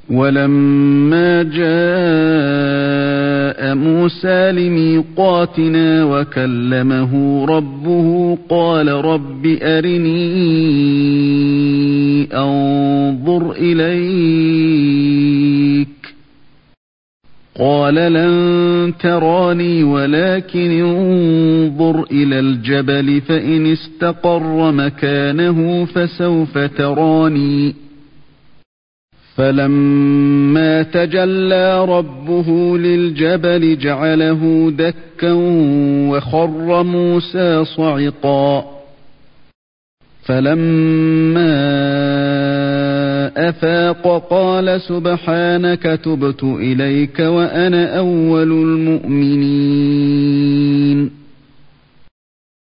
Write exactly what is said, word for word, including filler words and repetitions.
ولما جاء موسى لميقاتنا وكلمه ربه قال رب أرني أنظر إليك قال لن تراني ولكن انظر إلى الجبل فإن استقر مكانه فسوف تراني فلما تجلى ربه للجبل جعله دكا وخر موسى صعقا فلما أفاق قال سبحانك تبت إليك وأنا أول المؤمنين